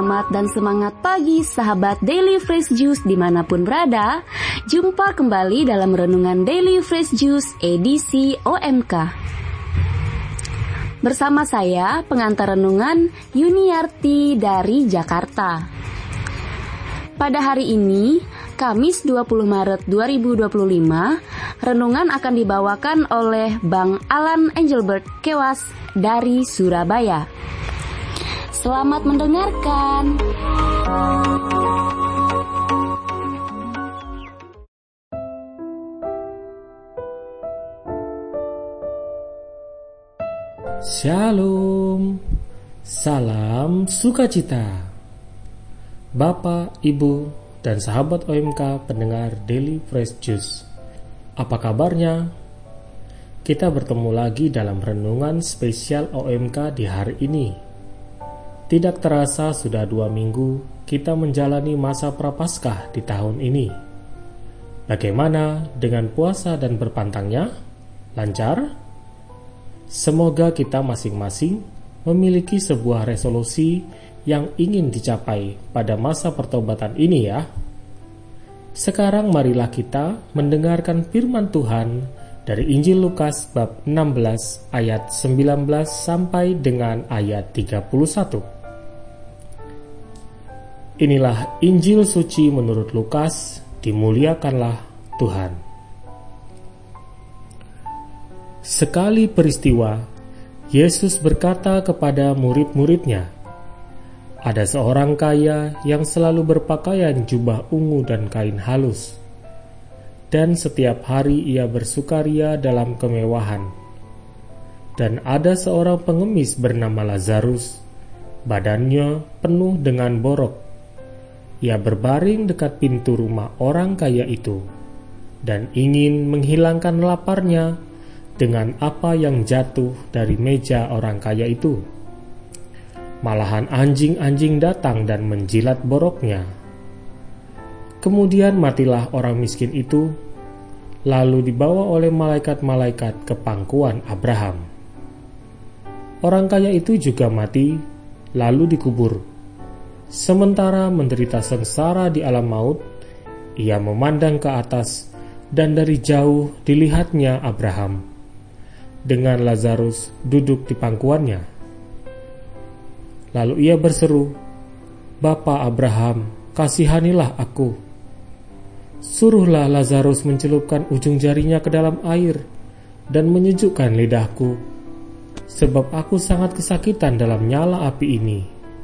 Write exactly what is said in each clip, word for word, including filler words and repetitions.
Selamat dan semangat pagi sahabat Daily Fresh Juice dimanapun berada. Jumpa kembali dalam Renungan Daily Fresh Juice edisi O M K. Bersama saya pengantar renungan Yuniarti dari Jakarta. Pada hari ini, Kamis dua puluh Maret dua ribu dua puluh lima, renungan akan dibawakan oleh Bang Alan Engelbert Kewas dari Surabaya. Selamat mendengarkan. Shalom, salam sukacita. Bapak, Ibu, dan sahabat O M K pendengar Daily Fresh Juice, apa kabarnya? Kita bertemu lagi dalam renungan spesial O M K di hari ini. Tidak terasa sudah dua minggu kita menjalani masa Prapaskah di tahun ini. Bagaimana dengan puasa dan berpantangnya? Lancar? Semoga kita masing-masing memiliki sebuah resolusi yang ingin dicapai pada masa pertobatan ini ya. Sekarang marilah kita mendengarkan firman Tuhan dari Injil Lukas bab enam belas ayat sembilan belas sampai dengan ayat tiga puluh satu. Inilah Injil suci menurut Lukas, dimuliakanlah Tuhan. Sekali peristiwa, Yesus berkata kepada murid-muridnya, "Ada seorang kaya yang selalu berpakaian jubah ungu dan kain halus, dan setiap hari ia bersukaria dalam kemewahan. Dan ada seorang pengemis bernama Lazarus, badannya penuh dengan borok. Ia berbaring dekat pintu rumah orang kaya itu, dan ingin menghilangkan laparnya dengan apa yang jatuh dari meja orang kaya itu. Malahan anjing-anjing datang dan menjilat boroknya. Kemudian matilah orang miskin itu, lalu dibawa oleh malaikat-malaikat ke pangkuan Abraham. Orang kaya itu juga mati, lalu dikubur. Sementara menderita sengsara di alam maut, ia memandang ke atas, dan dari jauh dilihatnya Abraham dengan Lazarus duduk di pangkuannya. Lalu ia berseru, 'Bapa Abraham, kasihanilah aku. Suruhlah Lazarus mencelupkan ujung jarinya ke dalam air dan menyejukkan lidahku, sebab aku sangat kesakitan dalam nyala api ini.'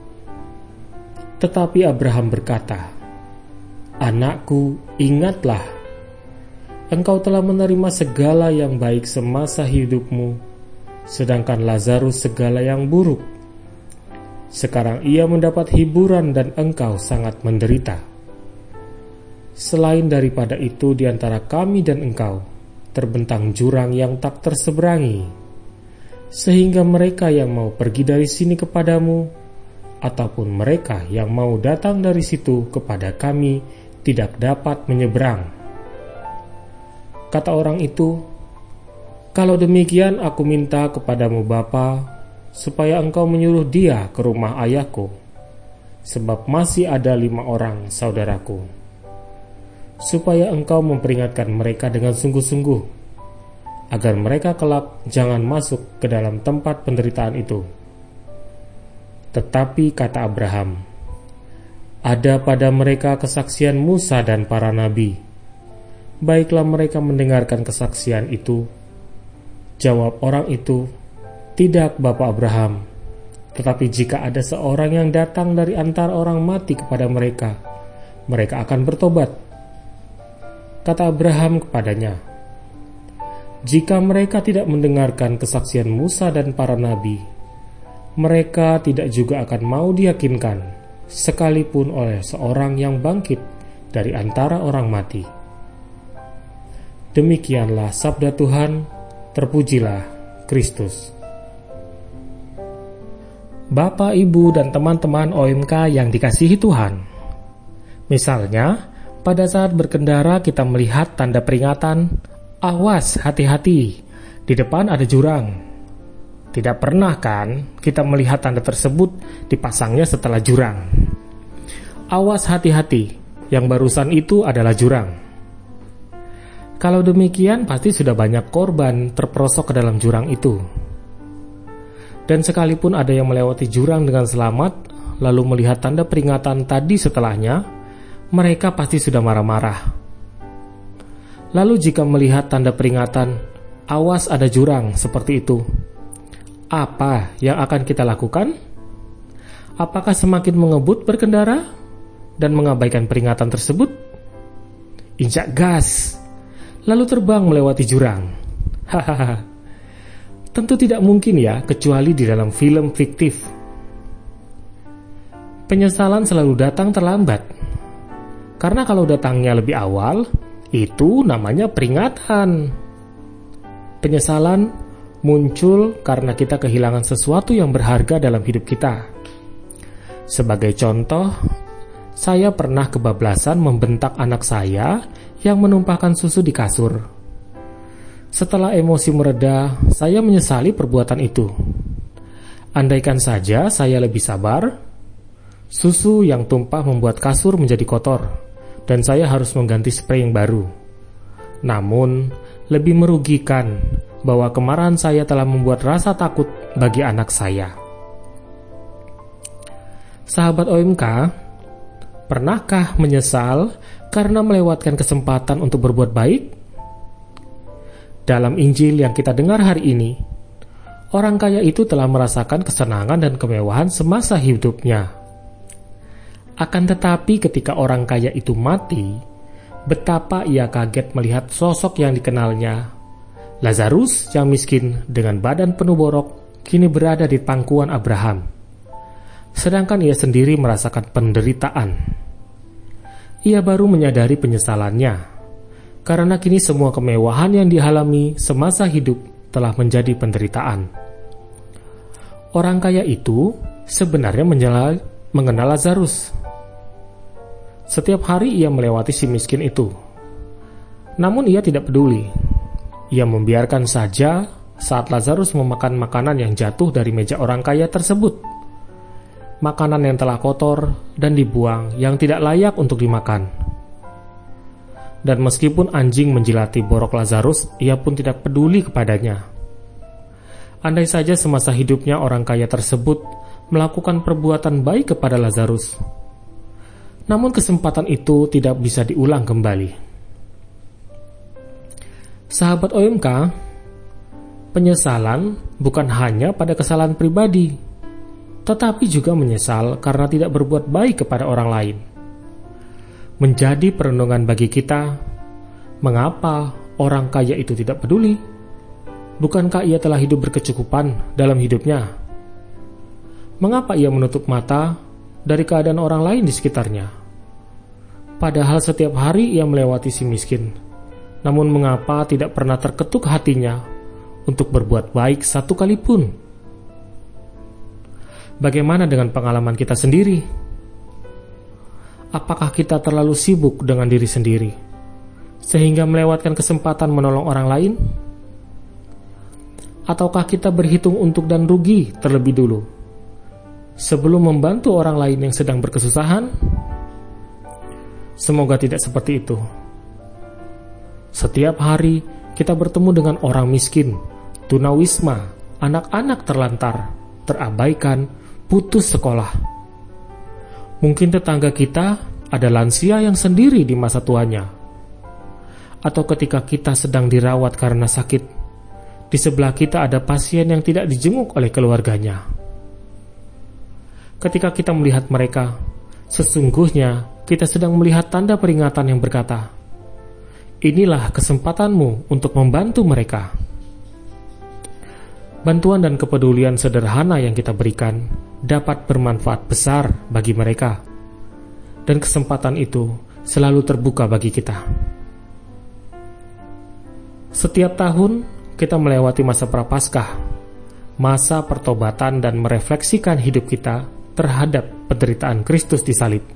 Tetapi Abraham berkata, 'Anakku, ingatlah, engkau telah menerima segala yang baik semasa hidupmu, sedangkan Lazarus segala yang buruk. Sekarang ia mendapat hiburan dan engkau sangat menderita. Selain daripada itu, di antara kami dan engkau terbentang jurang yang tak terseberangi, sehingga mereka yang mau pergi dari sini kepadamu, ataupun mereka yang mau datang dari situ kepada kami tidak dapat menyeberang.' Kata orang itu, 'Kalau demikian aku minta kepadamu Bapa, supaya engkau menyuruh dia ke rumah ayahku, sebab masih ada lima orang saudaraku, supaya engkau memperingatkan mereka dengan sungguh-sungguh, agar mereka kelak jangan masuk ke dalam tempat penderitaan itu.' Tetapi kata Abraham, 'Ada pada mereka kesaksian Musa dan para nabi. Baiklah mereka mendengarkan kesaksian itu.' Jawab orang itu, 'Tidak, Bapak Abraham, tetapi jika ada seorang yang datang dari antara orang mati kepada mereka, mereka akan bertobat.' Kata Abraham kepadanya, 'Jika mereka tidak mendengarkan kesaksian Musa dan para nabi, mereka tidak juga akan mau diyakinkan, sekalipun oleh seorang yang bangkit dari antara orang mati.' Demikianlah sabda Tuhan, terpujilah Kristus. Bapak, Ibu, dan teman-teman O M K yang dikasihi Tuhan, misalnya pada saat berkendara kita melihat tanda peringatan, "Awas, hati-hati, di depan ada jurang." Tidak pernah kan kita melihat tanda tersebut dipasangnya setelah jurang. Awas hati-hati, yang barusan itu adalah jurang. Kalau demikian, pasti sudah banyak korban terperosok ke dalam jurang itu. Dan sekalipun ada yang melewati jurang dengan selamat, lalu melihat tanda peringatan tadi setelahnya, mereka pasti sudah marah-marah. Lalu jika melihat tanda peringatan, awas ada jurang seperti itu, apa yang akan kita lakukan? Apakah semakin mengebut berkendara dan mengabaikan peringatan tersebut? Injak gas, lalu terbang melewati jurang. Hahaha. Tentu tidak mungkin ya, kecuali di dalam film fiktif. Penyesalan selalu datang terlambat. Karena kalau datangnya lebih awal, itu namanya peringatan. Penyesalan muncul karena kita kehilangan sesuatu yang berharga dalam hidup kita. Sebagai contoh, saya pernah kebablasan membentak anak saya yang menumpahkan susu di kasur. Setelah emosi mereda, saya menyesali perbuatan itu. Andaikan saja saya lebih sabar, susu yang tumpah membuat kasur menjadi kotor, dan saya harus mengganti spray yang baru. Namun, lebih merugikan bahwa kemarahan saya telah membuat rasa takut bagi anak saya. Sahabat O M K, pernahkah menyesal karena melewatkan kesempatan untuk berbuat baik? Dalam Injil yang kita dengar hari ini, orang kaya itu telah merasakan kesenangan dan kemewahan semasa hidupnya. Akan tetapi ketika orang kaya itu mati, betapa ia kaget melihat sosok yang dikenalnya, Lazarus yang miskin dengan badan penuh borok, kini berada di pangkuan Abraham. Sedangkan ia sendiri merasakan penderitaan. Ia baru menyadari penyesalannya, karena kini semua kemewahan yang dialami semasa hidup telah menjadi penderitaan. Orang kaya itu sebenarnya menjala, mengenal Lazarus. Setiap hari ia melewati si miskin itu. Namun ia tidak peduli. Ia membiarkan saja saat Lazarus memakan makanan yang jatuh dari meja orang kaya tersebut. Makanan yang telah kotor dan dibuang yang tidak layak untuk dimakan. Dan meskipun anjing menjilati borok Lazarus, ia pun tidak peduli kepadanya. Andai saja semasa hidupnya orang kaya tersebut melakukan perbuatan baik kepada Lazarus, namun kesempatan itu tidak bisa diulang kembali. Sahabat O M K, penyesalan bukan hanya pada kesalahan pribadi, tetapi juga menyesal karena tidak berbuat baik kepada orang lain. Menjadi perenungan bagi kita, mengapa orang kaya itu tidak peduli? Bukankah ia telah hidup berkecukupan dalam hidupnya? Mengapa ia menutup mata dari keadaan orang lain di sekitarnya? Padahal setiap hari ia melewati si miskin. Namun mengapa tidak pernah terketuk hatinya untuk berbuat baik satu kali pun? Bagaimana dengan pengalaman kita sendiri? Apakah kita terlalu sibuk dengan diri sendiri, sehingga melewatkan kesempatan menolong orang lain? Ataukah kita berhitung untung dan rugi terlebih dulu, sebelum membantu orang lain yang sedang berkesusahan? Semoga tidak seperti itu. Setiap hari kita bertemu dengan orang miskin, tunawisma, anak-anak terlantar, terabaikan, putus sekolah. Mungkin tetangga kita ada lansia yang sendiri di masa tuanya. Atau ketika kita sedang dirawat karena sakit, di sebelah kita ada pasien yang tidak dijenguk oleh keluarganya. Ketika kita melihat mereka, sesungguhnya kita sedang melihat tanda peringatan yang berkata, inilah kesempatanmu untuk membantu mereka. Bantuan dan kepedulian sederhana yang kita berikan dapat bermanfaat besar bagi mereka, dan kesempatan itu selalu terbuka bagi kita. Setiap tahun kita melewati masa prapaskah, masa pertobatan dan merefleksikan hidup kita terhadap penderitaan Kristus di salib.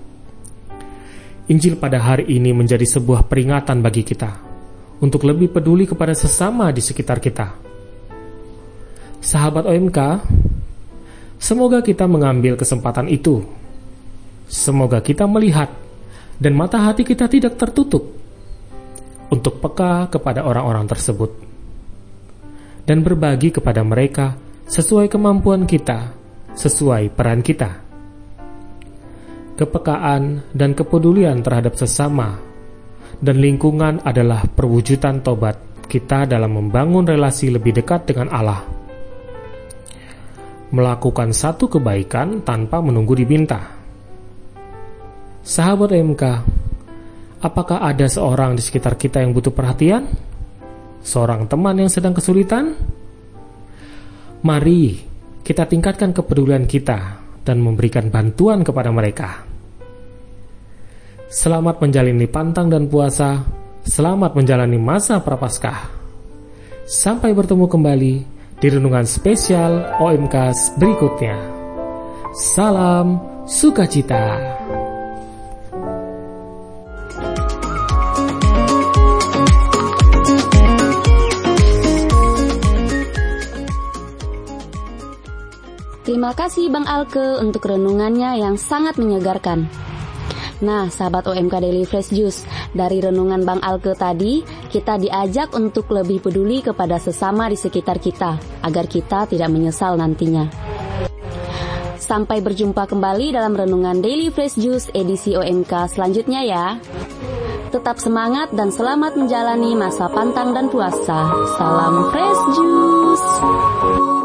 Injil pada hari ini menjadi sebuah peringatan bagi kita untuk lebih peduli kepada sesama di sekitar kita. Sahabat O M K, semoga kita mengambil kesempatan itu. Semoga kita melihat dan mata hati kita tidak tertutup untuk peka kepada orang-orang tersebut dan berbagi kepada mereka sesuai kemampuan kita, sesuai peran kita. Kepekaan dan kepedulian terhadap sesama dan lingkungan adalah perwujudan tobat kita dalam membangun relasi lebih dekat dengan Allah. Melakukan satu kebaikan tanpa menunggu diminta. Sahabat O M K, apakah ada seorang di sekitar kita yang butuh perhatian? Seorang teman yang sedang kesulitan? Mari kita tingkatkan kepedulian kita dan memberikan bantuan kepada mereka. Selamat menjalani pantang dan puasa. Selamat menjalani masa Prapaskah. Sampai bertemu kembali di renungan spesial O M K berikutnya. Salam sukacita. Terima kasih Bang Alke untuk renungannya yang sangat menyegarkan. Nah, sahabat O M K Daily Fresh Juice, dari renungan Bang Alke tadi, kita diajak untuk lebih peduli kepada sesama di sekitar kita, agar kita tidak menyesal nantinya. Sampai berjumpa kembali dalam renungan Daily Fresh Juice edisi O M K selanjutnya ya. Tetap semangat dan selamat menjalani masa pantang dan puasa. Salam Fresh Juice.